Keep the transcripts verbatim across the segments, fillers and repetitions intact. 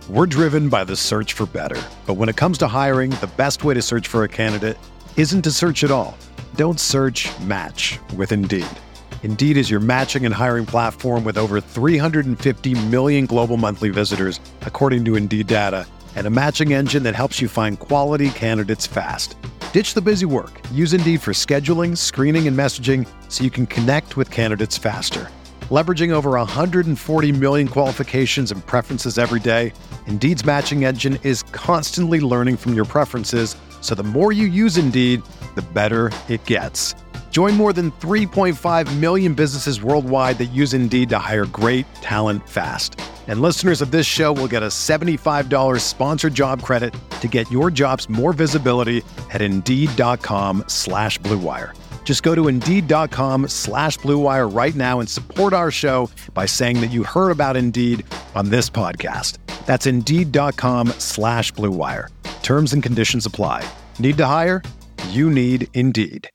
We're driven by the search for better. But when it comes to hiring, the best way to search for a candidate isn't to search at all. Don't search, match with Indeed. Indeed is your matching and hiring platform with over three hundred fifty million global monthly visitors, according to Indeed data, and a matching engine that helps you find quality candidates fast. Ditch the busy work. Use Indeed for scheduling, screening, and messaging so you can connect with candidates faster. Leveraging over one hundred forty million qualifications and preferences every day, Indeed's matching engine is constantly learning from your preferences, so the more you use Indeed, the better it gets. Join more than three point five million businesses worldwide that use Indeed to hire great talent fast. And listeners of this show will get a seventy-five dollars sponsored job credit to get your jobs more visibility at Indeed.com slash Blue Wire. Just go to Indeed.com slash Blue Wire right now and support our show by saying that you heard about Indeed on this podcast. That's Indeed.com slash Blue Wire. Terms and conditions apply. Need to hire? You need Indeed.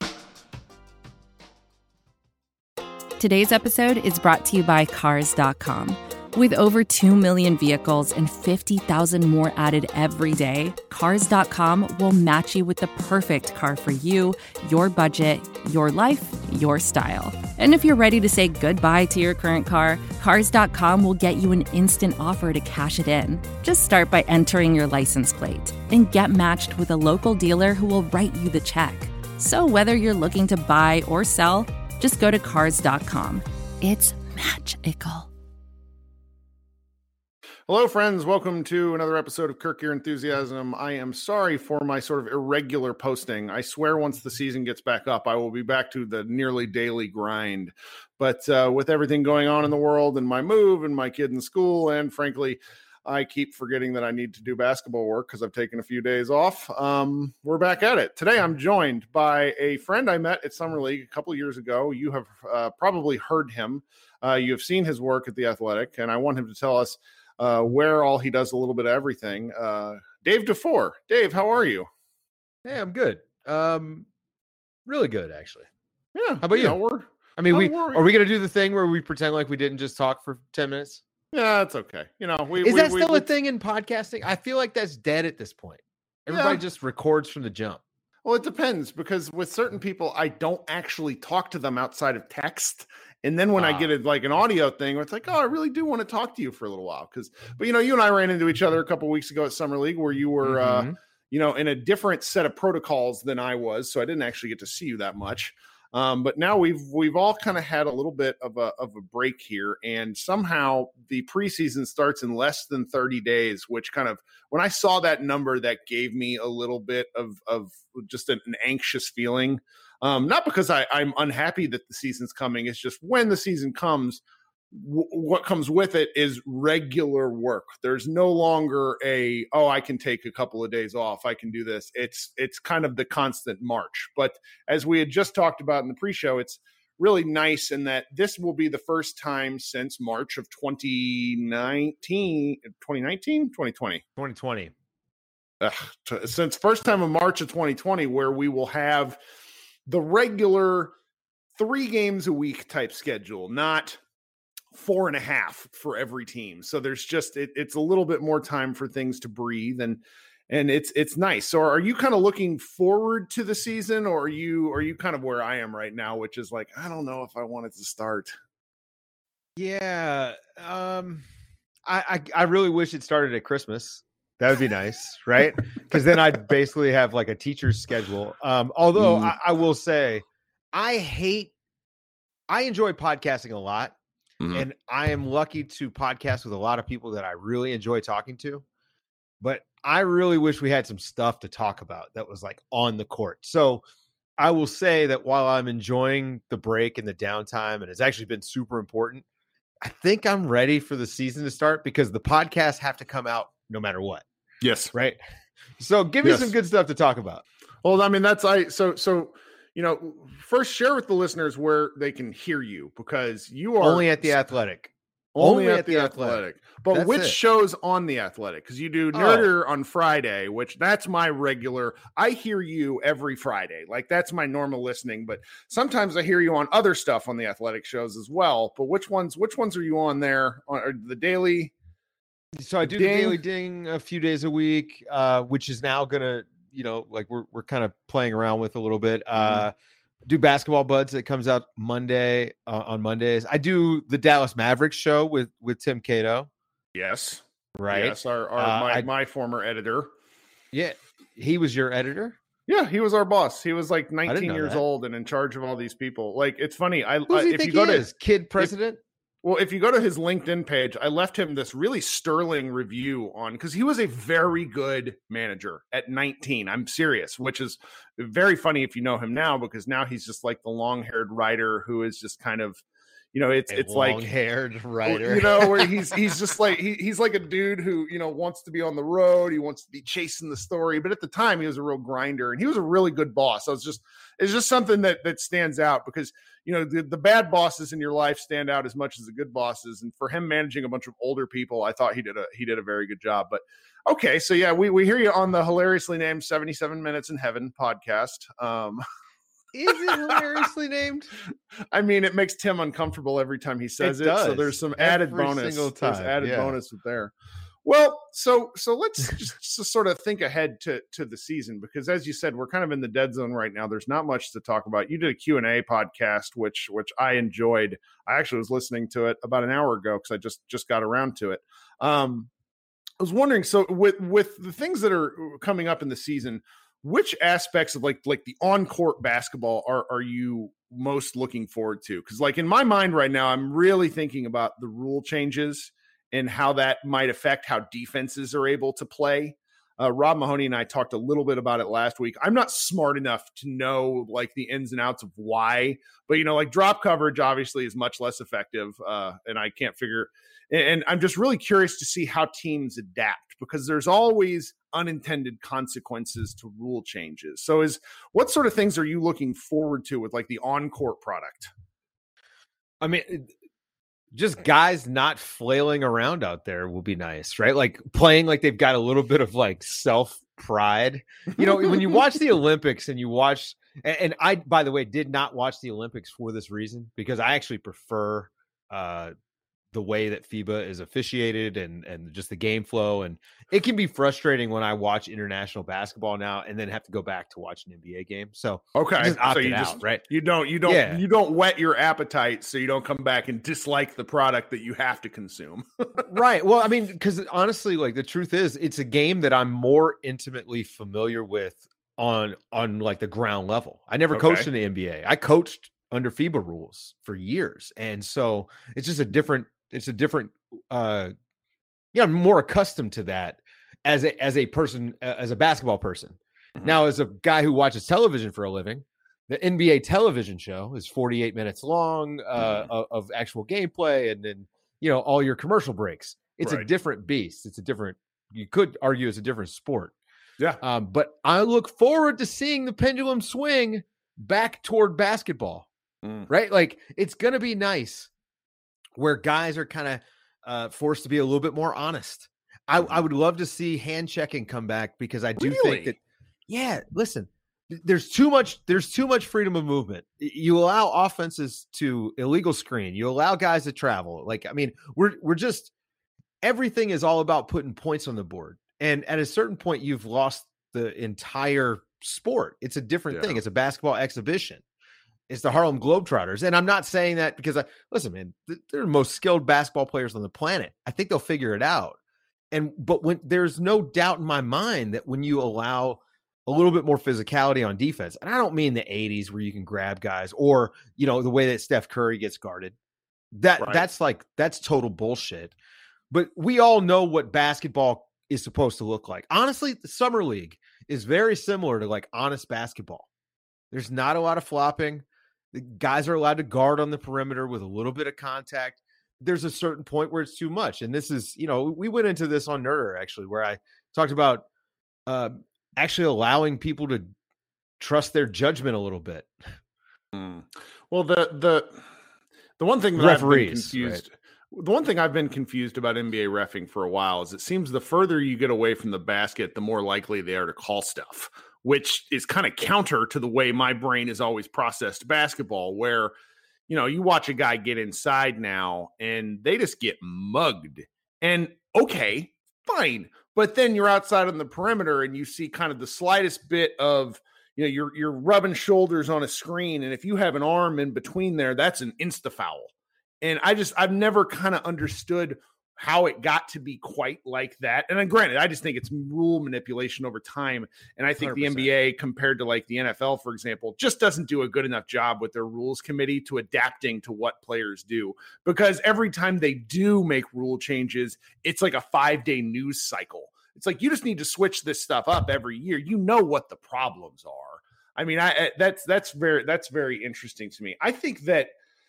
Today's episode is brought to you by Cars dot com. With over two million vehicles and fifty thousand more added every day, Cars dot com will match you with the perfect car for you, your budget, your life, your style. And if you're ready to say goodbye to your current car, Cars dot com will get you an instant offer to cash it in. Just start by entering your license plate and get matched with a local dealer who will write you the check. So whether you're looking to buy or sell, just go to Cars dot com. It's magical. Hello, friends. Welcome to another episode of Kirk Your Enthusiasm. I am sorry for my sort of irregular posting. I swear once the season gets back up, I will be back to the nearly daily grind. But uh, with everything going on in the world and my move and my kid in school, and frankly, I keep forgetting that I need to do basketball work because I've taken a few days off. Um, we're back at it. Today, I'm joined by a friend I met at Summer League a couple years ago. You have uh, probably heard him. Uh, you have seen his work at The Athletic, and I want him to tell us Uh, where all he does a little bit of everything. Uh, Dave DeFore. Dave, how are you? Hey, I'm good. Um, really good, actually. Yeah. How about you? you? Know, we're, I mean, I'm we worried. are we going to do the thing where we pretend like we didn't just talk for ten minutes? Yeah, that's okay. You know, we is we, that we, still we, a thing in podcasting? I feel like that's dead at this point. Everybody Yeah. just records from the jump. Well, it depends, because with certain people, I don't actually talk to them outside of text. And then when Ah. I get it like an audio thing, it's like, oh, I really do want to talk to you for a little while. Because, but you know, you and I ran into each other a couple of weeks ago at Summer League, where you were, Mhm. uh, you know, in a different set of protocols than I was, so I didn't actually get to see you that much. Um, but now we've we've all kind of had a little bit of a of a break here, and somehow the preseason starts in less than thirty days, which kind of, when I saw that number, that gave me a little bit of of just an, an anxious feeling. Um, not because I, I'm unhappy that the season's coming. It's just when the season comes, w- what comes with it is regular work. There's no longer a, oh, I can take a couple of days off, I can do this. It's it's kind of the constant march. But as we had just talked about in the pre-show, it's really nice in that this will be the first time since March of twenty nineteen, twenty nineteen, twenty twenty. twenty twenty. Ugh, t- since first time of March of twenty twenty, where we will have the regular three games a week type schedule, not four and a half for every team. So there's just, it, it's a little bit more time for things to breathe, and, and it's, it's nice. So are you kind of looking forward to the season, or are you, are you kind of where I am right now, which is like, I don't know if I want it to start. Yeah. Um, I, I I really wish it started at Christmas. That would be nice, right? Because then I'd basically have like a teacher's schedule. Um, although Mm. I, I will say, I hate, I enjoy podcasting a lot. Mhm. And I am lucky to podcast with a lot of people that I really enjoy talking to. But I really wish we had some stuff to talk about that was like on the court. So I will say that while I'm enjoying the break and the downtime, and it's actually been super important, I think I'm ready for the season to start, because the podcasts have to come out no matter what. Yes. Right. So give me Yes. some good stuff to talk about. Well, I mean, that's, I, so, so, you know, first share with the listeners where they can hear you, because you are Only at The Athletic. Only, Only at, at the The Athletic. Athletic. But That's which it. shows on the Athletic? Because you do Nerder on Friday, which that's my regular. I hear you every Friday. Like, that's my normal listening. But sometimes I hear you on other stuff on the Athletic shows as well. But which ones? Which ones are you on there? On are the daily? So I do Ding. the Daily Ding a few days a week, uh, which is now gonna, you know, like we're we're kind of playing around with a little bit. Uh, mm-hmm. Do Basketball Buds that comes out Monday uh, on Mondays. I do the Dallas Mavericks show with with Tim Cato. Yes, right. Yes, our, our uh, my I, my former editor. Yeah, he was your editor. Yeah, he was our boss. He was like nineteen years that. old and in charge of all these people. Like, it's funny. I, Who does I he if think you go he to is? Kid president. If, Well, if you go to his LinkedIn page, I left him this really sterling review on, because he was a very good manager at nineteen. I'm serious, which is very funny if you know him now, because now he's just like the long-haired writer who is just kind of, you know, it's a it's like long-haired writer, you know, where he's he's just like he, he's like a dude who, you know, wants to be on the road, he wants to be chasing the story, but at the time he was a real grinder and he was a really good boss. So it's just it's just something that that stands out, because you know the, the bad bosses in your life stand out as much as the good bosses, and for him managing a bunch of older people, I thought he did a he did a very good job. But okay, so yeah, we we hear you on the hilariously named seventy-seven Minutes in Heaven podcast. Um, Is it hilariously named? I mean, it makes Tim uncomfortable every time he says it. it so there's some added every bonus. Single time. There's added yeah. bonus there. Well, so so let's just, just sort of think ahead to to the season, because as you said, we're kind of in the dead zone right now. There's not much to talk about. You did a Q and A podcast, which which I enjoyed. I actually was listening to it about an hour ago because I just just got around to it. Um, I was wondering, so with with the things that are coming up in the season, which aspects of like like the on-court basketball are are you most looking forward to? Because like in my mind right now, I'm really thinking about the rule changes and how that might affect how defenses are able to play. Uh, Rob Mahoney and I talked a little bit about it last week. I'm not smart enough to know like the ins and outs of why, but you know, like drop coverage obviously is much less effective, uh, and I can't figure. And, and I'm just really curious to see how teams adapt, because there's always unintended consequences to rule changes. So, is what sort of things are you looking forward to with like the on-court product? I mean, just guys not flailing around out there will be nice, right? Like playing like they've got a little bit of like self pride. You know, when you watch the Olympics and you watch, and, and I, by the way, did not watch the Olympics for this reason, because I actually prefer uh, the way that FIBA is officiated and and just the game flow. And it can be frustrating when I watch international basketball now and then have to go back to watch an N B A game. So okay, just so you out, just right? You don't you don't yeah. you don't whet your appetite, so you don't come back and dislike the product that you have to consume. Right. Well, I mean, because honestly, like the truth is, it's a game that I'm more intimately familiar with on on like the ground level. I never okay. coached in the N B A. I coached under FIBA rules for years, and so it's just a different. It's a different. Uh, yeah, I'm more accustomed to that as a as a person, as a basketball person. Mm-hmm. Now, as a guy who watches television for a living, the N B A television show is forty-eight minutes long uh, mm-hmm. of, of actual gameplay, and then you know all your commercial breaks. It's right. a different beast. It's a different. You could argue it's a different sport. Yeah. Um, but I look forward to seeing the pendulum swing back toward basketball. Mm. Right, like it's gonna be nice where guys are kind of uh, forced to be a little bit more honest. I, I would love to see hand checking come back, because I do really? think that, yeah, listen, there's too much, there's too much freedom of movement. You allow offenses to illegal screen. You allow guys to travel. Like, I mean, we're, we're just, everything is all about putting points on the board. And at a certain point, you've lost the entire sport. It's a different yeah. thing. It's a basketball exhibition. It's the Harlem Globetrotters. And I'm not saying that because I listen, man, they're the most skilled basketball players on the planet. I think they'll figure it out. And, but when there's no doubt in my mind that when you allow a little bit more physicality on defense, and I don't mean the eighties where you can grab guys or, you know, the way that Steph Curry gets guarded, that right. that's like, that's total bullshit. But we all know what basketball is supposed to look like. Honestly, the summer league is very similar to like honest basketball. There's not a lot of flopping. The guys are allowed to guard on the perimeter with a little bit of contact. There's a certain point where it's too much. And this is, you know, we went into this on Nerder actually, where I talked about uh, actually allowing people to trust their judgment a little bit. Mm. Well, the, the, the one thing that Referees, I've been confused, right. the one thing I've been confused about N B A reffing for a while is it seems the further you get away from the basket, the more likely they are to call stuff, which is kind of counter to the way my brain has always processed basketball, where, you know, you watch a guy get inside now and they just get mugged. And okay, fine. But then you're outside on the perimeter and you see kind of the slightest bit of, you know, you're you're rubbing shoulders on a screen, and if you have an arm in between there, that's an insta foul. And I just I've never kind of understood how it got to be quite like that. And then granted, I just think it's rule manipulation over time. And I think one hundred percent. The N B A compared to like the N F L, for example, just doesn't do a good enough job with their rules committee to adapting to what players do. Because every time they do make rule changes, it's like a five day news cycle. It's like, you just need to switch this stuff up every year. You know what the problems are. I mean, I that's, that's very, that's very interesting to me. I think that,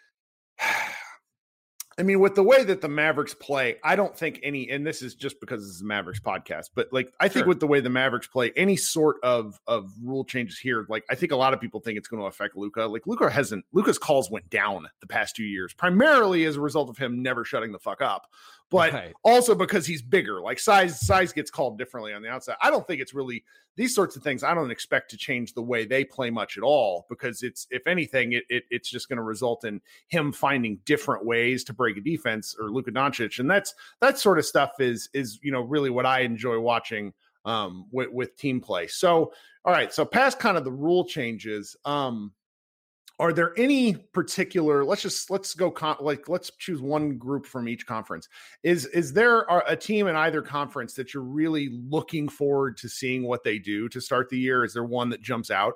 I mean, with the way that the Mavericks play, I don't think any, and this is just because this is a Mavericks podcast, but like, I think sure. with the way the Mavericks play, any sort of, of rule changes here, like, I think a lot of people think it's going to affect Luka. Like, Luka hasn't, Luka's calls went down the past two years, primarily as a result of him never shutting the fuck up, but right. also because he's bigger. Like, size, size gets called differently on the outside. I don't think it's really, these sorts of things, I don't expect to change the way they play much at all, because it's, if anything, it, it it's just going to result in him finding different ways to break a defense, or Luka Doncic. And that's, that sort of stuff is, is, you know, really what I enjoy watching um, with, with team play. So, all right. So past kind of the rule changes, um, are there any particular, let's just, let's go, con- like, let's choose one group from each conference. Is, is there a team in either conference that you're really looking forward to seeing what they do to start the year? Is there one that jumps out?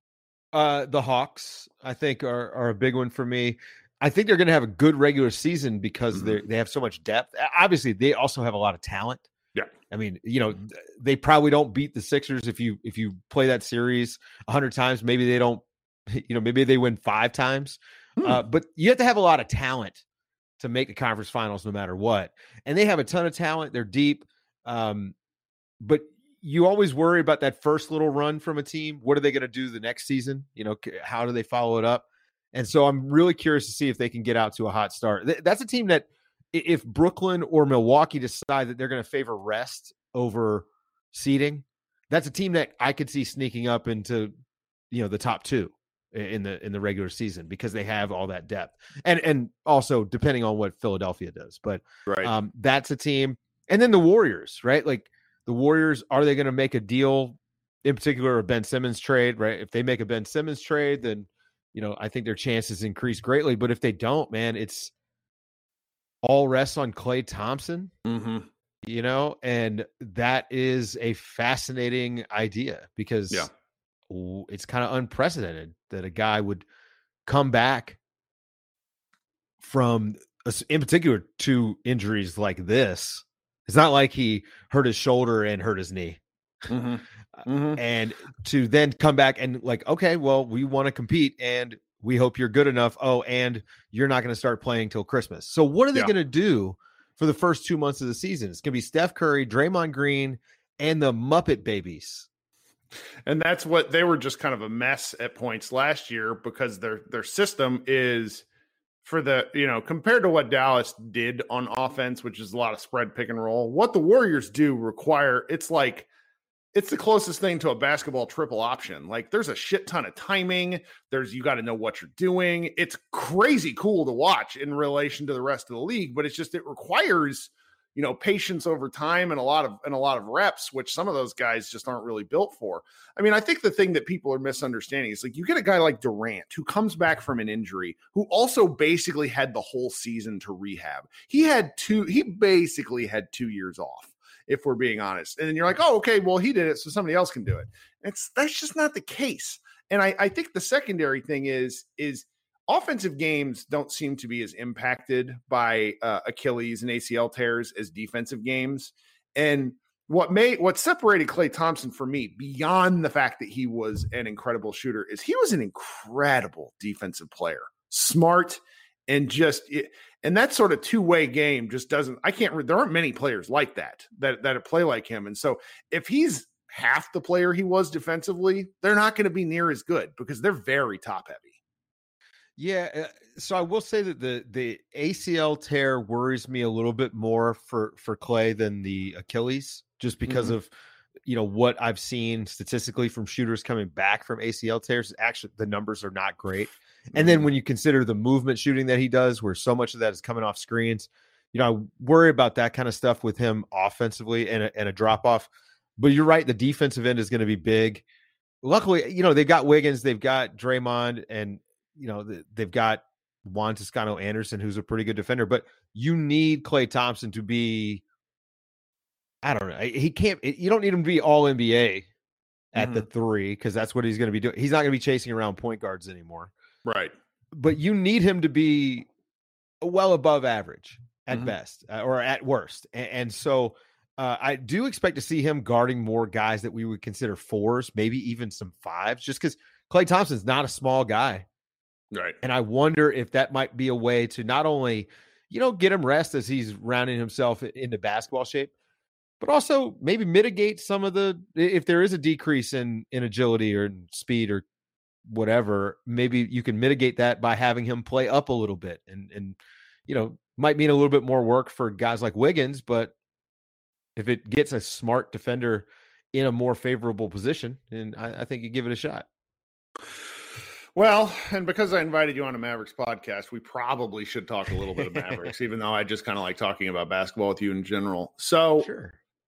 Uh, the Hawks, I think, are, are a big one for me. I think they're going to have a good regular season because mm-hmm. they they have so much depth. Obviously, they also have a lot of talent. Yeah. I mean, you know, they probably don't beat the Sixers if you, if you play that series a hundred times. Maybe they don't, you know, maybe they win five times, hmm. uh, but you have to have a lot of talent to make the conference finals no matter what. And they have a ton of talent. They're deep. Um, but you always worry about that first little run from a team. What are they going to do the next season? You know, how do they follow it up? And so I'm really curious to see if they can get out to a hot start. That's a team that if Brooklyn or Milwaukee decide that they're going to favor rest over seeding, that's a team that I could see sneaking up into, you know, the top two in the in the regular season, because they have all that depth, and and also depending on what Philadelphia does. But right. um, that's a team. And then the Warriors, right? Like the Warriors, are they going to make a deal, in particular a Ben Simmons trade, right? If they make a Ben Simmons trade, then, you know, I think their chances increase greatly. But if they don't, man, it's all rests on Klay Thompson, mm-hmm. you know, and that is a fascinating idea, because yeah. it's kind of unprecedented that a guy would come back from, in particular, two injuries like this. It's not like he hurt his shoulder and hurt his knee. Mm-hmm. Mm-hmm. And to then come back and like, okay, well, we want to compete and we hope you're good enough. Oh, and you're not going to start playing till Christmas. So what are they yeah. going to do for the first two months of the season? It's going to be Steph Curry, Draymond Green, and the Muppet Babies. And that's what they were, just kind of a mess at points last year, because their their system is, for the, you know, compared to what Dallas did on offense, which is a lot of spread pick and roll, what the Warriors do require, it's like, it's the closest thing to a basketball triple option. Like, there's a shit ton of timing. There's, you got to know what you're doing. It's crazy cool to watch in relation to the rest of the league, but it's just, it requires, you know, patience over time and a lot of, and a lot of reps, which some of those guys just aren't really built for. I mean, I think the thing that people are misunderstanding is, like, you get a guy like Durant who comes back from an injury, who also basically had the whole season to rehab. He had two, he basically had two years off, if we're being honest. And then you're like, oh, okay, well, he did it, so somebody else can do it. It's, that's just not the case. And I, I think the secondary thing is, is offensive games don't seem to be as impacted by uh, Achilles and A C L tears as defensive games. And what made, what separated Klay Thompson for me, beyond the fact that he was an incredible shooter, is he was an incredible defensive player, smart, and just, and that sort of two-way game just doesn't, I can't, there aren't many players like that, that, that play like him. And so if he's half the player he was defensively, they're not going to be near as good, because they're very top heavy. Yeah. So I will say that the, the A C L tear worries me a little bit more for, for Klay than the Achilles, just because mm-hmm. of, you know, what I've seen statistically from shooters coming back from A C L tears. Actually, the numbers are not great. And then when you consider the movement shooting that he does, where so much of that is coming off screens, you know, I worry about that kind of stuff with him offensively and a, and a drop off. But you're right. The defensive end is going to be big. Luckily, you know, they've got Wiggins, they've got Draymond, and, you know, they've got Juan Toscano Anderson, who's a pretty good defender. But you need Klay Thompson to be, I don't know. He can't, you don't need him to be all N B A at mm-hmm. the three, because that's what he's going to be doing. He's not going to be chasing around point guards anymore. Right. But you need him to be well above average at mm-hmm. best, uh, or at worst. And, and so uh, I do expect to see him guarding more guys that we would consider fours, maybe even some fives, just because Klay Thompson's not a small guy. Right. And I wonder if that might be a way to not only, you know, get him rest as he's rounding himself into basketball shape, but also maybe mitigate some of the, if there is a decrease in, in agility or in speed or whatever, maybe you can mitigate that by having him play up a little bit, and, and, you know, might mean a little bit more work for guys like Wiggins, but if it gets a smart defender in a more favorable position, then I, I think you give it a shot. Well, and because I invited you on a Mavericks podcast, we probably should talk a little bit of Mavericks, even though I just kind of like talking about basketball with you in general. So sure.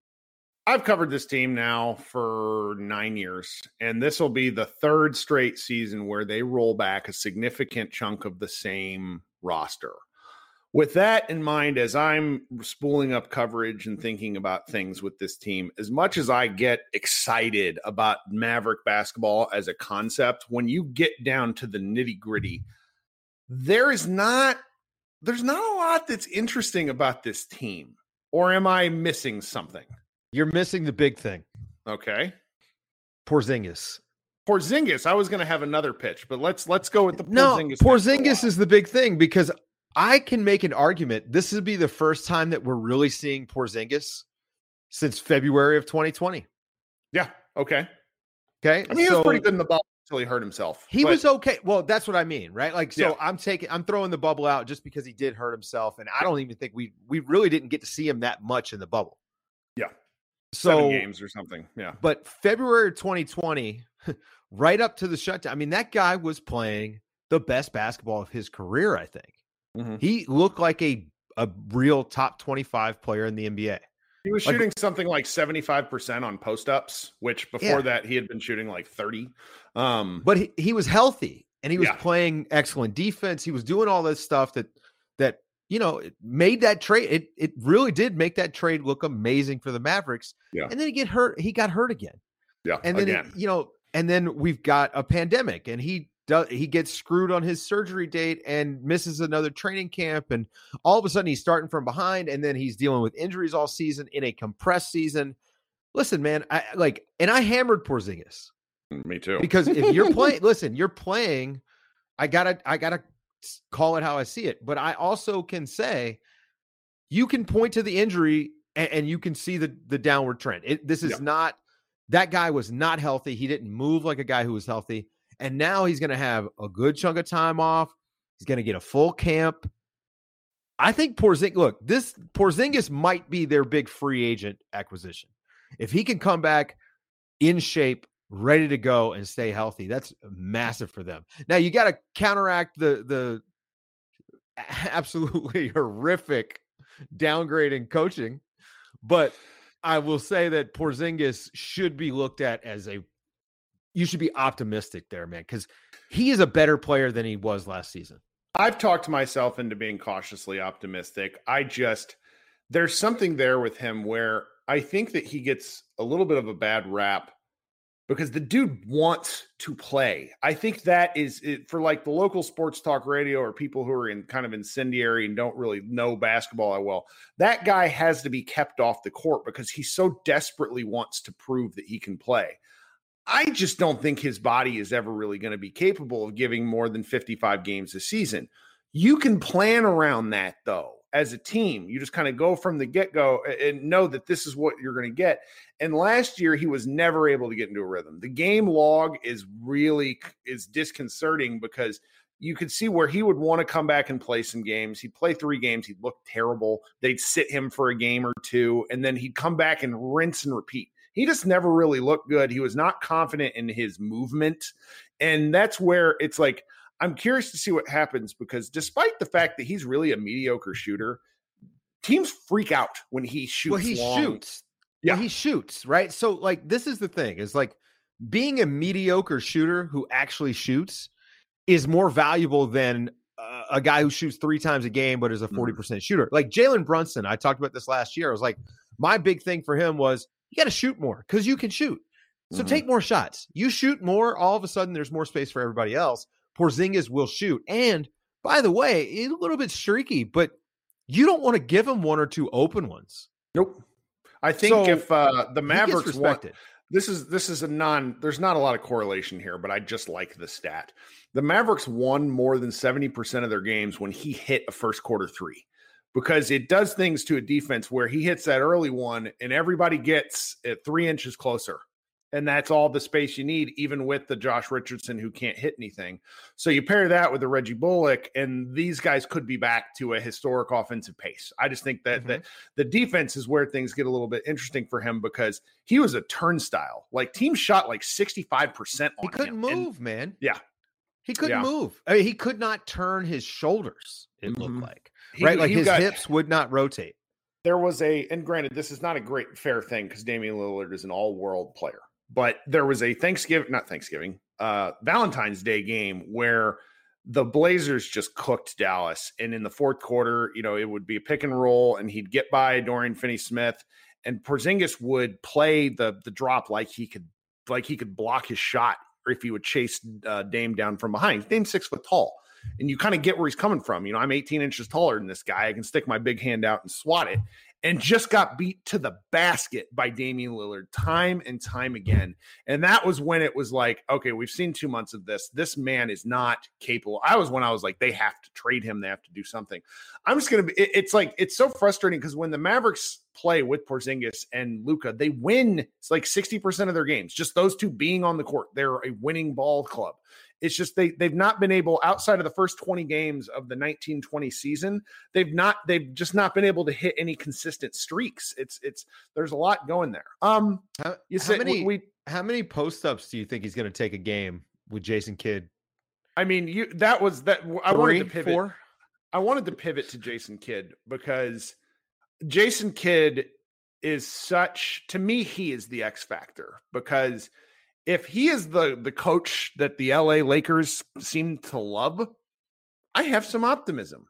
I've covered this team now for nine years, and this will be the third straight season where they roll back a significant chunk of the same roster. With that in mind, as I'm spooling up coverage and thinking about things with this team, as much as I get excited about Maverick basketball as a concept, when you get down to the nitty gritty, there is not, there's not a lot that's interesting about this team. Or am I missing something? You're missing the big thing. Okay. Porzingis. Porzingis. I was going to have another pitch, but let's let's go with the No, Porzingis. Porzingis is the big thing, because I can make an argument. This would be the first time that we're really seeing Porzingis since February of twenty twenty. Yeah. Okay. Okay. I mean, so, he was pretty good in the bubble until he hurt himself. He but, was okay. Well, that's what I mean, right? Like, so yeah. I'm taking, I'm throwing the bubble out just because he did hurt himself. And I don't even think we, we really didn't get to see him that much in the bubble. Yeah. So Seven games or something. Yeah. But February twenty twenty, right up to the shutdown, I mean, that guy was playing the best basketball of his career, I think. Mm-hmm. He looked like a, a real top twenty-five player in the N B A. He was shooting like, something like seventy-five percent on post-ups, which before yeah. that he had been shooting like thirty. Um, but he, he was healthy, and he was yeah. playing excellent defense. He was doing all this stuff that, that, you know, it made that trade. It, it really did make that trade look amazing for the Mavericks. Yeah. And then he get hurt. He got hurt again. Yeah. And then, again. It, you know, and then we've got a pandemic, and he does, he gets screwed on his surgery date and misses another training camp. And all of a sudden he's starting from behind, and then he's dealing with injuries all season in a compressed season. Listen, man, I like, and I hammered Porzingis. Me too. Because if you're playing, listen, you're playing, I gotta, I gotta call it how I see it. But I also can say, you can point to the injury and, and you can see the, the downward trend. It, this is yeah. not, that guy was not healthy. He didn't move like a guy who was healthy. And now he's going to have a good chunk of time off. He's going to get a full camp. I think Porzingis, look, this Porzingis might be their big free agent acquisition. If he can come back in shape, ready to go, and stay healthy, that's massive for them. Now you got to counteract the the absolutely horrific downgrade in coaching, but I will say that Porzingis should be looked at as a, you should be optimistic there, man, because he is a better player than he was last season. I've talked myself into being cautiously optimistic. I just, there's something there with him where I think that he gets a little bit of a bad rap because the dude wants to play. I think that is it, for like the local sports talk radio or people who are in kind of incendiary and don't really know basketball that well. That guy has to be kept off the court because he so desperately wants to prove that he can play. I just don't think his body is ever really going to be capable of giving more than fifty-five games a season. You can plan around that, though, as a team. You just kind of go from the get-go and know that this is what you're going to get. And last year, he was never able to get into a rhythm. The game log is really is disconcerting because you could see where he would want to come back and play some games. He'd play three games. He'd look terrible. They'd sit him for a game or two, and then he'd come back and rinse and repeat. He just never really looked good. He was not confident in his movement. And that's where it's like, I'm curious to see what happens because despite the fact that he's really a mediocre shooter, teams freak out when he shoots. Well, he long. shoots. Yeah, well, he shoots, right? So, like, this is the thing: is like being a mediocre shooter who actually shoots is more valuable than uh, a guy who shoots three times a game but is a forty percent mm-hmm. shooter. Like Jalen Brunson, I talked about this last year. I was like, my big thing for him was you got to shoot more because you can shoot. So mm-hmm. take more shots. You shoot more, all of a sudden there's more space for everybody else. Porzingis will shoot. And by the way, it's a little bit streaky, but you don't want to give him one or two open ones. Nope. I think so if uh, the Mavericks want, this is this is a non. There's not a lot of correlation here, but I just like the stat. The Mavericks won more than seventy percent of their games when he hit a first quarter three, because it does things to a defense where he hits that early one and everybody gets it three inches closer. And that's all the space you need, even with the Josh Richardson who can't hit anything. So you pair that with the Reggie Bullock, and these guys could be back to a historic offensive pace. I just think that, mm-hmm. that the defense is where things get a little bit interesting for him, because he was a turnstile. Like, teams shot like sixty-five percent on him. He couldn't him. move, and, man. Yeah. He couldn't yeah. move. I mean, he could not turn his shoulders, it mm-hmm. looked like. He, right? Like, his got, hips would not rotate. There was a, and granted, this is not a great fair thing because Damian Lillard is an all-world player. But there was a Thanksgiving, not Thanksgiving, uh, Valentine's Day game where the Blazers just cooked Dallas. And in the fourth quarter, you know, it would be a pick and roll, and he'd get by Dorian Finney-Smith, and Porzingis would play the the drop like he could, like he could block his shot, or if he would chase uh, Dame down from behind. Dame's six foot tall, and you kind of get where he's coming from. You know, I'm eighteen inches taller than this guy. I can stick my big hand out and swat it. And just got beat to the basket by Damian Lillard time and time again. And that was when it was like, okay, we've seen two months of this. This man is not capable. I was when I was like, they have to trade him. They have to do something. I'm just going to be, it, it's like, it's so frustrating because when the Mavericks play with Porzingis and Luka, they win. It's like sixty percent of their games, just those two being on the court. They're a winning ball club. It's just they they've not been able, outside of the first twenty games of the nineteen twenty season, they've not they've just not been able to hit any consistent streaks. It's it's there's a lot going there. Um, how, you how said many we how many post ups do you think he's going to take a game with Jason Kidd? I mean, you that was that I Three, wanted to pivot. Four? I wanted to pivot to Jason Kidd because Jason Kidd is such, to me, he is the X factor, because if he is the, the coach that the L A Lakers seem to love, I have some optimism.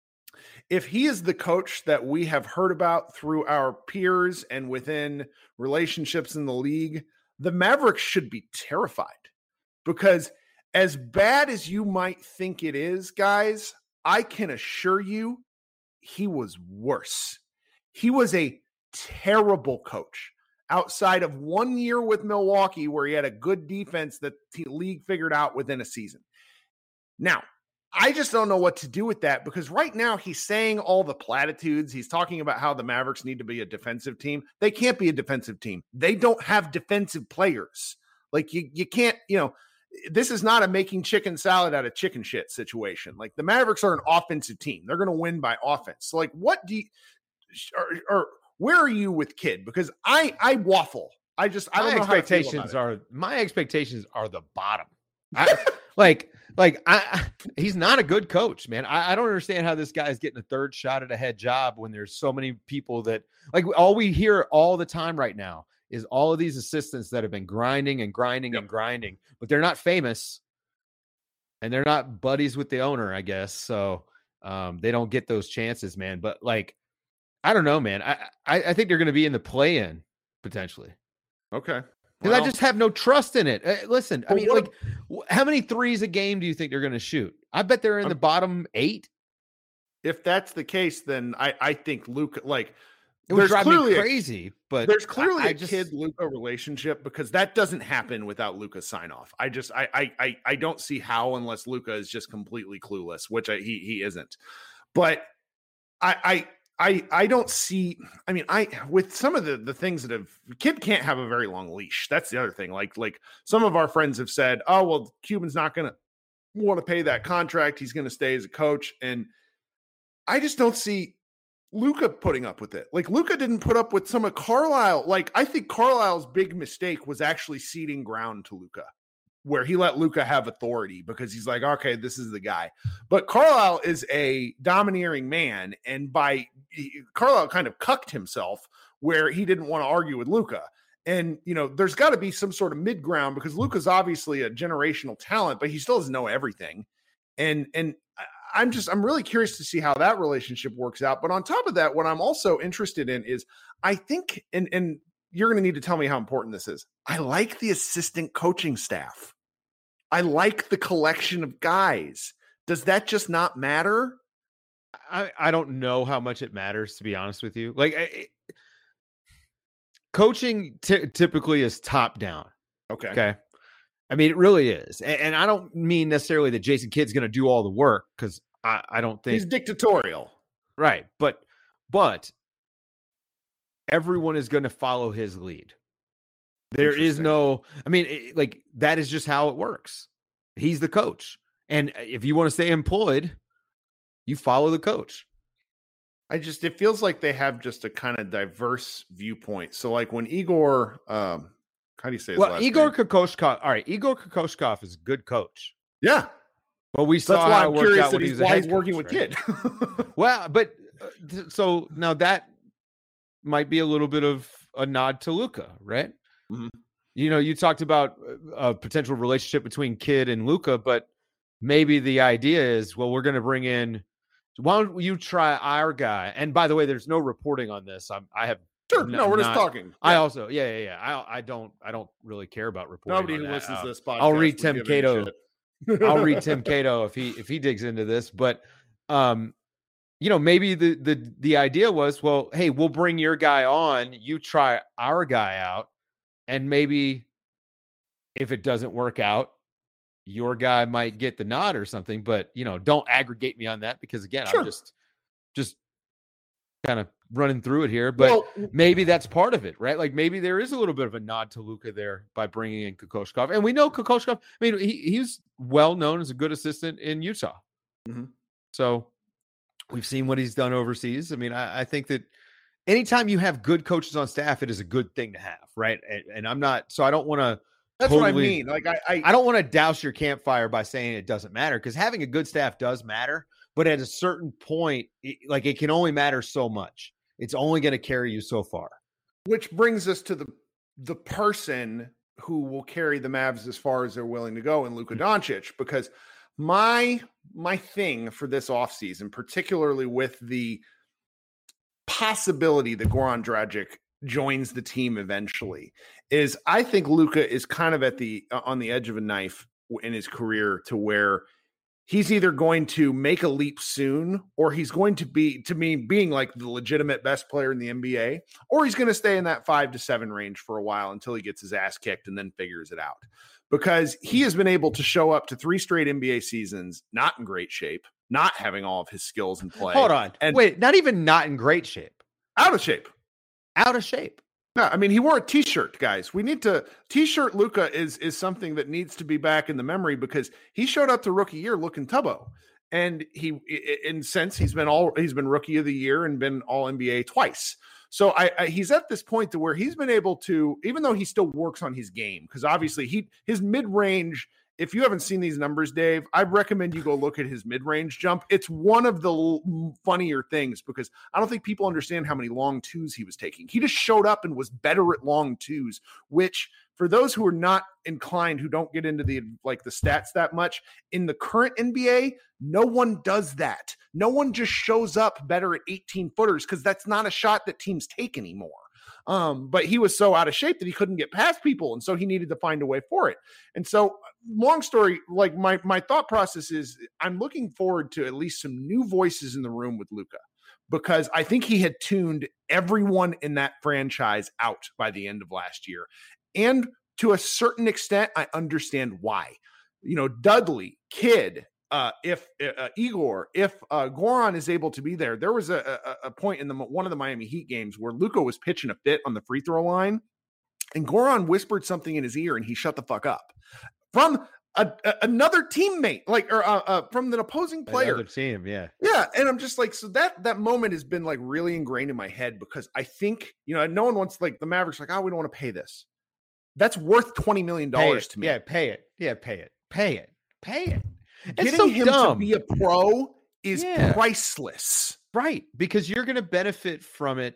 If he is the coach that we have heard about through our peers and within relationships in the league, the Mavericks should be terrified, because as bad as you might think it is, guys, I can assure you he was worse. He was a terrible coach. Outside of one year with Milwaukee where he had a good defense that the league figured out within a season. Now, I just don't know what to do with that, because right now he's saying all the platitudes. He's talking about how the Mavericks need to be a defensive team. They can't be a defensive team. They don't have defensive players. Like, you, you can't, you know, this is not a making chicken salad out of chicken shit situation. Like, the Mavericks are an offensive team. They're going to win by offense. So, like, what do you, or, or where are you with Kidd? Because I I waffle. I just I don't my know how expectations are my expectations are the bottom. I, like like I he's not a good coach, man. I, I don't understand how this guy is getting a third shot at a head job when there's so many people that, like, all we hear all the time right now is all of these assistants that have been grinding and grinding yep. and grinding, but they're not famous and they're not buddies with the owner, I guess. So um, they don't get those chances, man. But like, I don't know, man. I, I, I think they're going to be in the play-in potentially. Okay. Because well, I just have no trust in it. Uh, listen, I mean, what, like, w- how many threes a game do you think they're going to shoot? I bet they're in um, the bottom eight. If that's the case, then I, I think Luka, like, it would drive me crazy. A, but there's clearly I, I a just, Kidd-Luka relationship, because that doesn't happen without Luka's sign-off. I just I I I, I don't see how, unless Luka is just completely clueless, which I, he he isn't. But I I. I, I don't see, I mean, I, with some of the, the things that have, Kidd can't have a very long leash. That's the other thing. Like, like some of our friends have said, oh, well, Cuban's not going to want to pay that contract. He's going to stay as a coach. And I just don't see Luka putting up with it. Like, Luka didn't put up with some of Carlisle. Like, I think Carlisle's big mistake was actually ceding ground to Luka. where he let Luka have authority because he's like, okay, this is the guy. But Carlisle is a domineering man, and by he, Carlisle kind of cucked himself where he didn't want to argue with Luka. And, you know, there's got to be some sort of mid ground because Luka's obviously a generational talent, but he still doesn't know everything. And, and I'm just, I'm really curious to see how that relationship works out. But on top of that, what I'm also interested in is I think, and, and you're going to need to tell me how important this is. I like the assistant coaching staff. I like the collection of guys. Does that just not matter? I, I don't know how much it matters, to be honest with you. Like, I, coaching t- typically is top down. Okay. Okay. I mean, it really is. And, and I don't mean necessarily that Jason Kidd's going to do all the work because I, I don't think he's dictatorial. Right. But, but everyone is going to follow his lead. There is no, I mean, it, like that is just how it works. He's the coach. And if you want to stay employed, you follow the coach. I just, it feels like they have just a kind of diverse viewpoint. So like when Igor, um, how do you say his well, last Igor name? Kokoshkov. All right. Igor Kokoshkov is a good coach. Yeah. Well, we saw That's why how I'm it worked curious out that when he he's, was a why head he's working coach, with right? Kidd. Well, but uh, so now that might be a little bit of a nod to Luka, right? Mm-hmm. You know, you talked about a potential relationship between Kidd and Luka, but maybe the idea is, well, we're going to bring in, why don't you try our guy? And by the way, there's no reporting on this. I'm, I have Sure. n- No, we're not, just talking. Yeah. I also, yeah, yeah, yeah. I, I don't, I don't really care about reporting. Nobody on who that. listens Uh, to this podcast. I'll read would Tim give any Cato. shit. I'll read Tim Cato if he if he digs into this. But um, you know, maybe the the the idea was, well, hey, we'll bring your guy on, you try our guy out, and maybe if it doesn't work out, your guy might get the nod or something. But you know, don't aggregate me on that because again, Sure. I'm just just kind of running through it here. But Well, maybe that's part of it, right? Like maybe there is a little bit of a nod to Luka there by bringing in Kokoshkov. And we know Kokoshkov, I mean, he, he's well known as a good assistant in Utah. Mm-hmm. So we've seen what he's done overseas. I mean, I, I think that anytime you have good coaches on staff, it is a good thing to have, right? And, and I'm not, so I don't want to that's totally, what I mean. Like I, I, I don't want to douse your campfire by saying it doesn't matter because having a good staff does matter. But at a certain point, it, like it can only matter so much. It's only going to carry you so far. which brings us to the the person who will carry the Mavs as far as they're willing to go in Luka Doncic, because my my thing for this offseason, particularly with the possibility that Goran Dragic joins the team eventually, is I think Luka is kind of at the uh, on the edge of a knife in his career to where he's either going to make a leap soon, or he's going to be, to me, being like the legitimate best player in the N B A, or he's going to stay in that five to seven range for a while until he gets his ass kicked and then figures it out. Because he has been able to show up to three straight N B A seasons, not in great shape, not having all of his skills in play. Hold on. And Wait, not even not in great shape. out of shape. Out of shape. No, I mean, he wore a t-shirt, guys. We need to t-shirt Luka is is something that needs to be back in the memory because he showed up to rookie year looking tubbo. And he, in sense, he's been all he's been rookie of the year and been all N B A twice. So I, I he's at this point to where he's been able to, even though he still works on his game, because obviously he his mid-range, if you haven't seen these numbers, Dave, I recommend you go look at his mid-range jump. It's one of the l- funnier things because I don't think people understand how many long twos he was taking. He just showed up and was better at long twos, which for those who are not inclined, who don't get into the like the stats that much, in the current N B A, no one does that. No one just shows up better at eighteen footers because that's not a shot that teams take anymore. Um, but he was so out of shape that he couldn't get past people. And so he needed to find a way for it. And so long story, like my, my thought process is I'm looking forward to at least some new voices in the room with Luka, because I think he had tuned everyone in that franchise out by the end of last year. And to a certain extent, I understand why. You know, Dudley, Kidd, Uh, if uh, Igor, if uh, Goran is able to be there, there was a, a, a point in the one of the Miami Heat games where Luka was pitching a fit on the free throw line, and Goran whispered something in his ear, and he shut the fuck up from a, a, another teammate, like or uh, uh, from an opposing player. Another team, yeah, yeah. And I'm just like, so that that moment has been like really ingrained in my head because I think, you know, no one wants, like the Mavericks, like, oh, we don't want to pay this. That's worth twenty million dollars to me. Yeah, pay it. Yeah, pay it. Pay it. Pay it. It's Getting so him dumb. to be a pro is Yeah. priceless. Right, because you're going to benefit from it.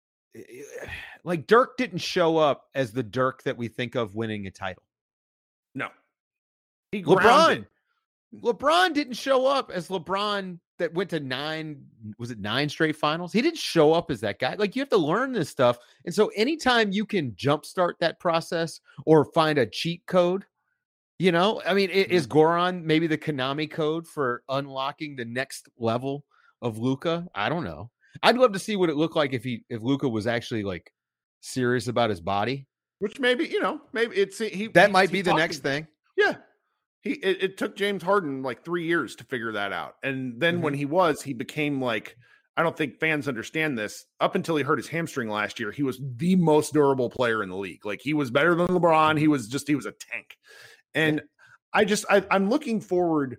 Like Dirk didn't show up as the Dirk that we think of winning a title. No. He LeBron. grounded. LeBron didn't show up as LeBron that went to nine, was it nine straight finals? He didn't show up as that guy. Like you have to learn this stuff. And so anytime you can jumpstart that process or find a cheat code, you know, I mean, mm-hmm. is Goran maybe the Konami code for unlocking the next level of Luka? I don't know. I'd love to see what it looked like if he, if Luka was actually like serious about his body. Which maybe, you know, maybe it's, he, that he, might he be the next thing. Yeah. He, it, it took James Harden like three years to figure that out. And then mm-hmm. when he was, he became like, I don't think fans understand this. Up until he hurt his hamstring last year, he was the most durable player in the league. Like he was better than LeBron. He was just, he was a tank. And I just, I, I'm looking forward.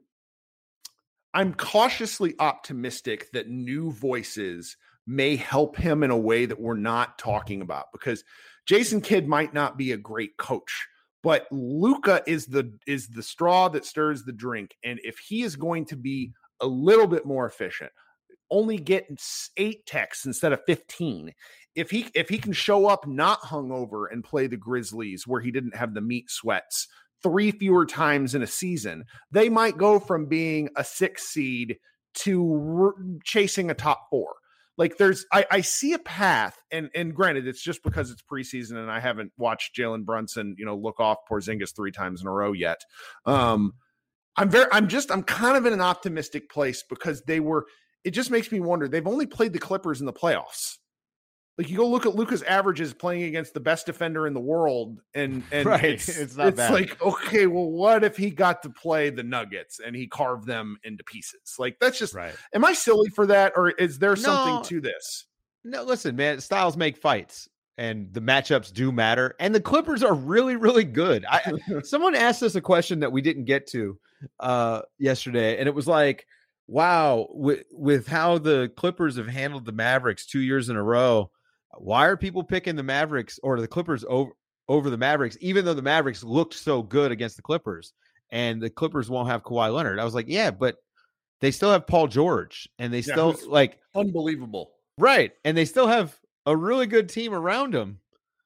I'm cautiously optimistic that new voices may help him in a way that we're not talking about, because Jason Kidd might not be a great coach, but Luka is the is the straw that stirs the drink. And if he is going to be a little bit more efficient, only get eight texts instead of fifteen, if he if he can show up not hungover and play the Grizzlies where he didn't have the meat sweats three fewer times in a season, they might go from being a six seed to r- chasing a top four. Like there's, I, I see a path, and and granted, it's just because it's preseason and I haven't watched Jalen Brunson, you know, look off Porzingis three times in a row yet. Um, I'm very, I'm just, I'm kind of in an optimistic place because they were. It just makes me wonder. They've only played the Clippers in the playoffs. Like you go look at Luka's averages playing against the best defender in the world, and and right. it's, it's not it's bad. like, okay, well, what if he got to play the Nuggets and he carved them into pieces? Like that's just, right. Am I silly for that, or is there No, something to this? No, listen, man, styles make fights, and the matchups do matter, and the Clippers are really, really good. I someone asked us a question that we didn't get to uh, yesterday, and it was like, wow, with with how the Clippers have handled the Mavericks two years in a row, why are people picking the Mavericks or the Clippers over, over the Mavericks, even though the Mavericks looked so good against the Clippers and the Clippers won't have Kawhi Leonard? I was like, yeah, but they still have Paul George, and they still yeah, like unbelievable. Right. And they still have a really good team around them.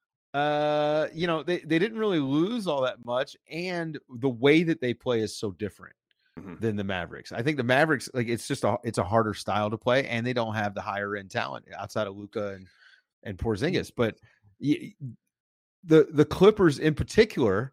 Uh, you know, they, they didn't really lose all that much. And the way that they play is so different mm-hmm. than the Mavericks. I think the Mavericks, like it's just a, it's a harder style to play, and they don't have the higher end talent outside of Luka and, and Porzingis. But the the Clippers in particular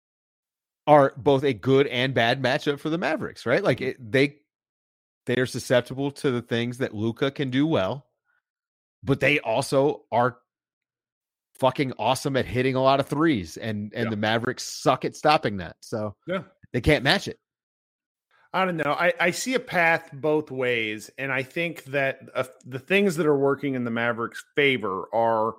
are both a good and bad matchup for the Mavericks, right? Like it, they they are susceptible to the things that Luka can do well, but they also are fucking awesome at hitting a lot of threes, and and yeah. the Mavericks suck at stopping that, so yeah, they can't match it. I don't know. I, I see a path both ways, and I think that uh, the things that are working in the Mavericks' favor are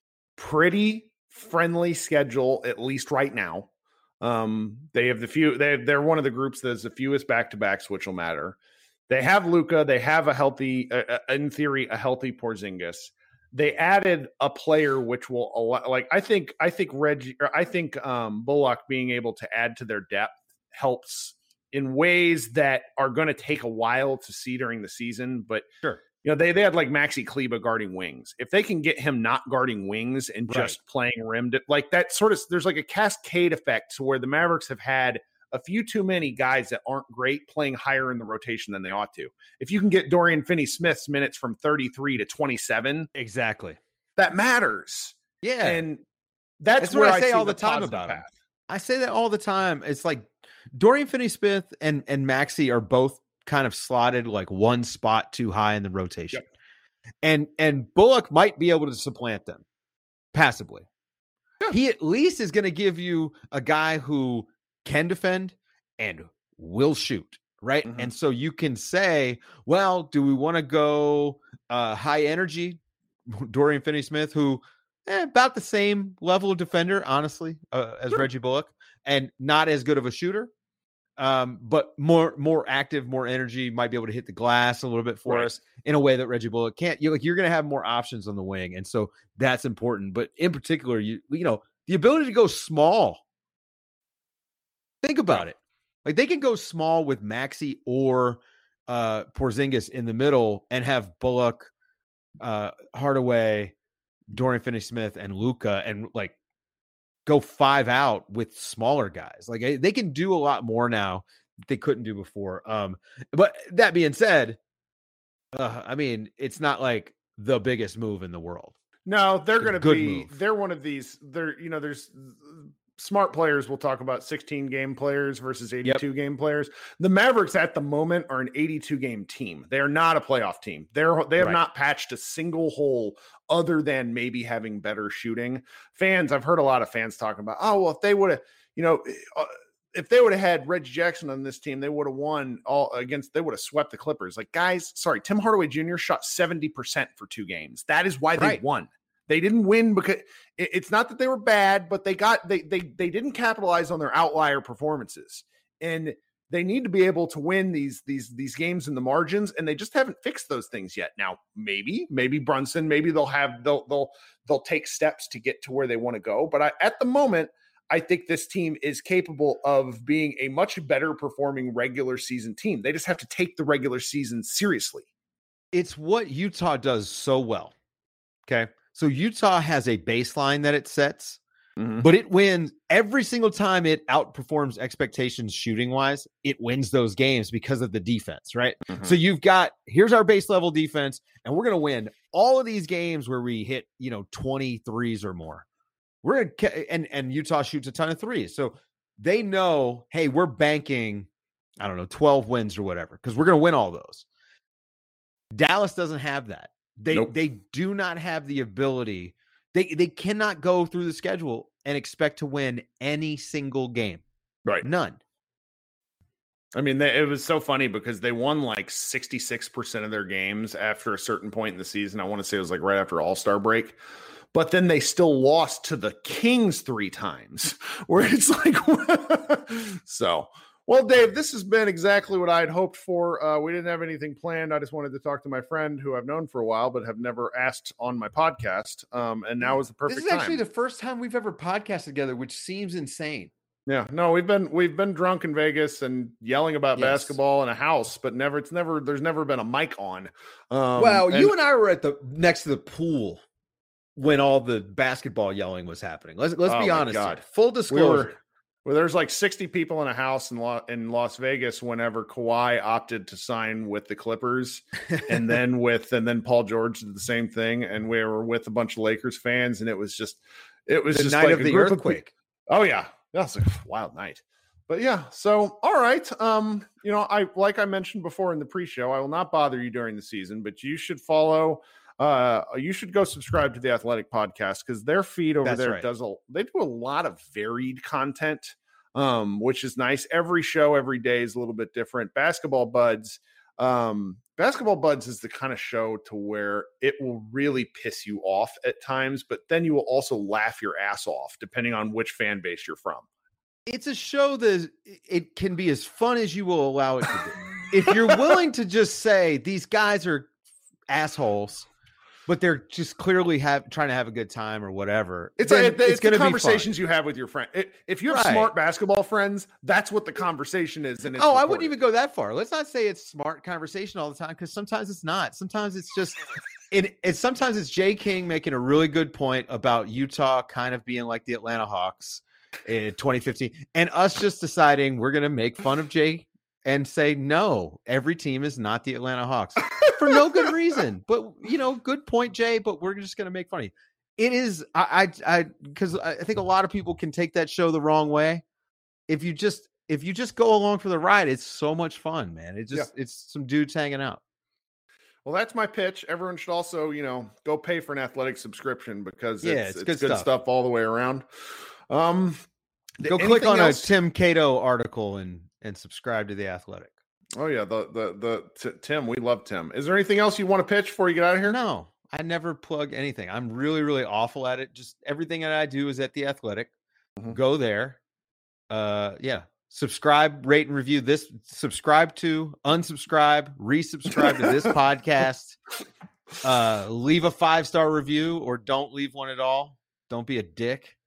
pretty friendly schedule, at least right now. Um, they have the few. They they're one of the groups that has the fewest back-to-backs, which will matter. They have Luka. They have a healthy, uh, in theory, a healthy Porzingis. They added a player which will allow, like I think I think Reggie, or I think um, Bullock being able to add to their depth helps in ways that are going to take a while to see during the season. But sure, you know, they they had like Maxi Kleba guarding wings. If they can get him not guarding wings and just right. playing rimmed, like that sort of, there's like a cascade effect to where the Mavericks have had a few too many guys that aren't great playing higher in the rotation than they ought to. If you can get Dorian Finney-Smith's minutes from thirty-three to twenty-seven, exactly, that matters. Yeah, and that's, that's where what I, I say see all the, the time about path. him. I say that all the time. It's like Dorian Finney-Smith and and Maxey are both kind of slotted like one spot too high in the rotation, yep. and and Bullock might be able to supplant them passively. Yeah. He at least is going to give you a guy who can defend and will shoot, right? Mm-hmm. And so you can say, well, do we want to go uh, high energy Dorian Finney-Smith, who eh, about the same level of defender, honestly, uh, as sure. Reggie Bullock, and not as good of a shooter, um, but more more active, more energy, might be able to hit the glass a little bit for right. us in a way that Reggie Bullock can't. You like you're going to have more options on the wing, and so that's important. But in particular, you you know the ability to go small. Think about it. Like they can go small with Maxey or uh, Porzingis in the middle and have Bullock, uh, Hardaway, Dorian Finney-Smith, and Luka, and like go five out with smaller guys. Like they can do a lot more now that they couldn't do before. Um, but that being said, uh, I mean, it's not like the biggest move in the world. No, they're going to be, move. they're one of these, they're, you know, there's smart players. We'll talk about sixteen game players versus eighty-two yep. game players. The Mavericks at the moment are an eighty-two game team. They're not a playoff team. They're, they have right. not patched a single hole other than maybe having better shooting. Fans, I've heard a lot of fans talking about, oh, well, if they would have, you know, if they would have had Reggie Jackson on this team, they would have won all against, they would have swept the Clippers. Like, guys, sorry, Tim Hardaway Junior shot seventy percent for two games. That is why they right. won. They didn't win because it's not that they were bad, but they got, they, they, they didn't capitalize on their outlier performances. And they need to be able to win these, these, these games in the margins. And they just haven't fixed those things yet. Now, maybe, maybe Brunson, maybe they'll have, they'll, they'll, they'll take steps to get to where they want to go. But I, at the moment, I think this team is capable of being a much better performing regular season team. They just have to take the regular season seriously. It's what Utah does so well. Okay. So Utah has a baseline that it sets, mm-hmm. but it wins every single time it outperforms expectations shooting wise. It wins those games because of the defense, right? Mm-hmm. So you've got, here's our base level defense, and we're going to win all of these games where we hit, you know, twenty threes or more. We're going to, and, and Utah shoots a ton of threes. So they know, hey, we're banking, I don't know, twelve wins or whatever, because we're going to win all those. Dallas doesn't have that. They nope. they do not have the ability. They they cannot go through the schedule and expect to win any single game. Right. None. I mean, they, it was so funny because they won like sixty-six percent of their games after a certain point in the season. I want to say it was like right after All-Star break. But then they still lost to the Kings three times, where it's like, so... Well, Dave, this has been exactly what I had hoped for. Uh, we didn't have anything planned. I just wanted to talk to my friend who I've known for a while, but have never asked on my podcast. Um, and now is the perfect time. This is actually time. the first time we've ever podcasted together, which seems insane. Yeah, no, we've been we've been drunk in Vegas and yelling about yes. basketball in a house, but never it's never there's never been a mic on. Um, well, and, you and I were at the next to the pool when all the basketball yelling was happening. Let's let's oh be honest. God. Full disclosure. We were, Well, there's like sixty people in a house in, La- in Las Vegas whenever Kawhi opted to sign with the Clippers, and then with and then Paul George did the same thing, and we were with a bunch of Lakers fans, and it was just it was the just night like of a the group earthquake. Of, oh yeah, that was like a wild night. But yeah, so all right, um, you know, I like I mentioned before in the pre-show, I will not bother you during the season, but you should follow. Uh, you should go subscribe to the Athletic Podcast because their feed over That's there right. does a they do a lot of varied content, um, which is nice. Every show, every day is a little bit different. Basketball Buds, um, Basketball Buds is the kind of show to where it will really piss you off at times, but then you will also laugh your ass off depending on which fan base you're from. It's a show that it can be as fun as you will allow it to be. If you're willing to just say these guys are assholes, but they're just clearly have trying to have a good time or whatever. It's a, it's, it's going to be conversations you have with your friend. If you have right. smart basketball friends, that's what the conversation is. And it's oh, recorded. I wouldn't even go that far. Let's not say it's smart conversation all the time, because sometimes it's not. Sometimes it's just it. It's sometimes it's Jay King making a really good point about Utah kind of being like the Atlanta Hawks in twenty fifteen, and us just deciding we're going to make fun of Jay and say, no, every team is not the Atlanta Hawks for no good reason. But, you know, good point, Jay, but we're just going to make fun of you. It is, I, I, I, because I think a lot of people can take that show the wrong way. If you just, if you just go along for the ride, it's so much fun, man. It just, yeah. It's some dudes hanging out. Well, that's my pitch. Everyone should also, you know, go pay for an Athletic subscription because it's, yeah, it's, it's good, good stuff. stuff all the way around. Um, go click on else? a Tim Cato article and, and subscribe to The Athletic. Oh yeah. The, the, the, t- Tim, we love Tim. Is there anything else you want to pitch before you get out of here? No, I never plug anything. I'm really, really awful at it. Just everything that I do is at The Athletic. Mm-hmm. Go there. Uh, yeah. Subscribe, rate, and review this. Subscribe to, unsubscribe, resubscribe to this podcast. Uh, leave a five-star review or don't leave one at all. Don't be a dick.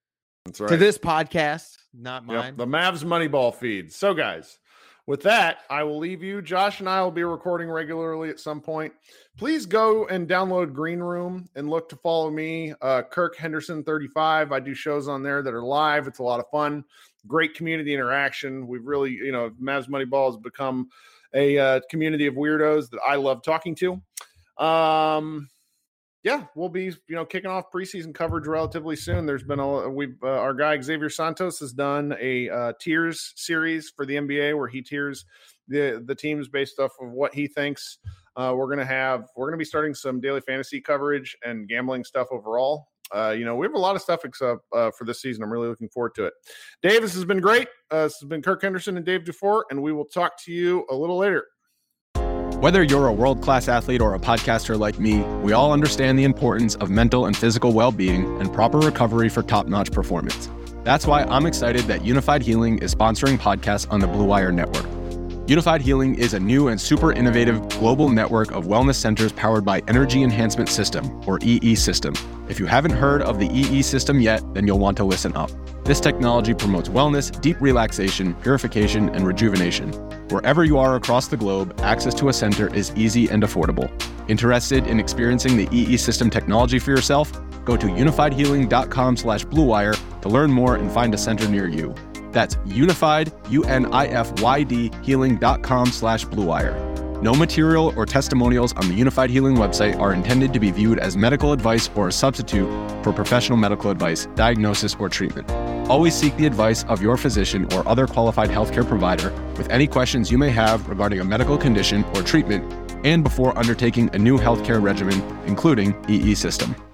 That's right. To this podcast, not mine. Yep, the Mavs Moneyball feed. So, guys, with that, I will leave you. Josh and I will be recording regularly at some point. Please go and download Green Room and look to follow me, uh, Kirk Henderson thirty-five. I do shows on there that are live. It's a lot of fun. Great community interaction. We've really, you know, Mavs Moneyball has become a uh, community of weirdos that I love talking to. Um, yeah, we'll be, you know, kicking off preseason coverage relatively soon. There's been a, we've, uh, our guy Xavier Santos has done a uh, tiers series for the N B A where he tiers the, the teams based off of what he thinks. Uh, we're going to have, we're going to be starting some daily fantasy coverage and gambling stuff overall. Uh, you know, we have a lot of stuff except, uh, for this season. I'm really looking forward to it. Dave, this has been great. Uh, this has been Kirk Henderson and Dave Dufour, and we will talk to you a little later. Whether you're a world-class athlete or a podcaster like me, we all understand the importance of mental and physical well-being and proper recovery for top-notch performance. That's why I'm excited that Unified Healing is sponsoring podcasts on the Blue Wire Network. Unified Healing is a new and super innovative global network of wellness centers powered by Energy Enhancement System, or E E System. If you haven't heard of the E E System yet, then you'll want to listen up. This technology promotes wellness, deep relaxation, purification, and rejuvenation. Wherever you are across the globe, access to a center is easy and affordable. Interested in experiencing the E E System technology for yourself? Go to unified healing dot com slash blue wire to learn more and find a center near you. That's unified, U N I F Y D, healing dot com slash blue wire. No material or testimonials on the Unified Healing website are intended to be viewed as medical advice or a substitute for professional medical advice, diagnosis, or treatment. Always seek the advice of your physician or other qualified healthcare provider with any questions you may have regarding a medical condition or treatment and before undertaking a new healthcare regimen, including E E System.